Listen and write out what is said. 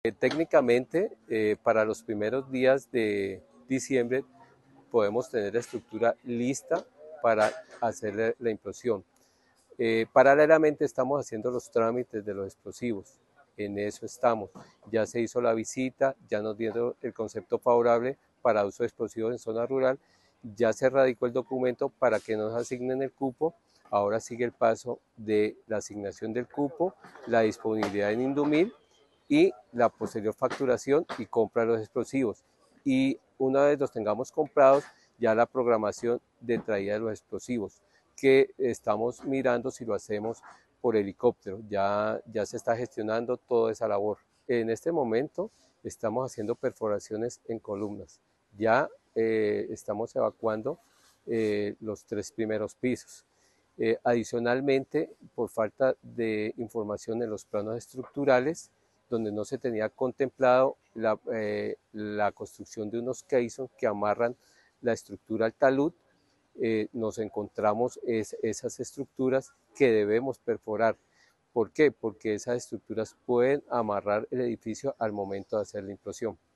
Técnicamente, para los primeros días de diciembre podemos tener la estructura lista para hacer la implosión. Paralelamente estamos haciendo los trámites de los explosivos, en eso estamos. Ya se hizo la visita, ya nos dieron el concepto favorable para uso de explosivos en zona rural, ya se radicó el documento para que nos asignen el cupo. Ahora sigue el paso de la asignación del cupo, la disponibilidad en Indumil y la posterior facturación y compra de los explosivos. Y una vez los tengamos comprados, ya la programación de traída de los explosivos, que estamos mirando si lo hacemos por helicóptero. Ya se está gestionando toda esa labor. En este momento estamos haciendo perforaciones en columnas. Ya estamos evacuando los 3 primeros pisos. Adicionalmente, por falta de información en los planos estructurales, donde no se tenía contemplado la construcción de unos caissons que amarran la estructura al talud, nos encontramos esas estructuras que debemos perforar. ¿Por qué? Porque esas estructuras pueden amarrar el edificio al momento de hacer la implosión.